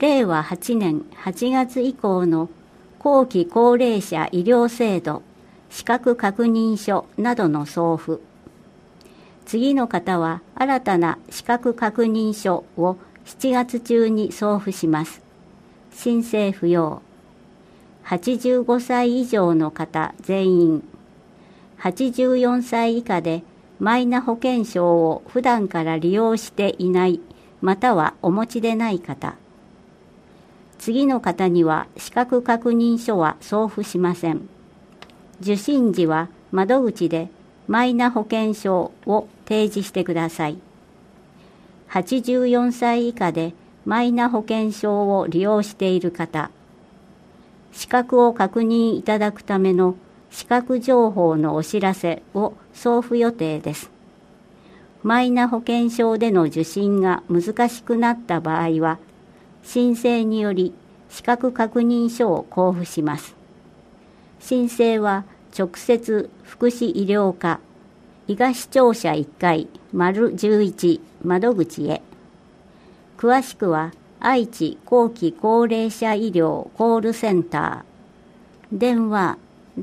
令和8年8月以降の後期高齢者医療制度資格確認書などの送付。次の方は新たな資格確認書を7月中に送付します。申請不要。85歳以上の方全員。84歳以下でマイナ保険証を普段から利用していないまたはお持ちでない方。次の方には資格確認書は送付しません。受診時は窓口でマイナ保険証を提示してください。84歳以下でマイナ保険証を利用している方、資格を確認いただくための資格情報のお知らせを送付予定です。マイナ保険証での受診が難しくなった場合は、申請により資格確認書を交付します。申請は直接福祉医療課伊賀市庁舎1階丸11窓口へ。詳しくは愛知後期高齢者医療コールセンター電話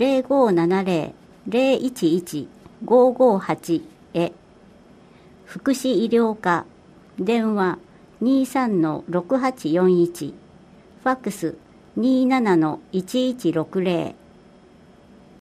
0570-011-558 へ。福祉医療課電話 23-6841 ファックス 27-1160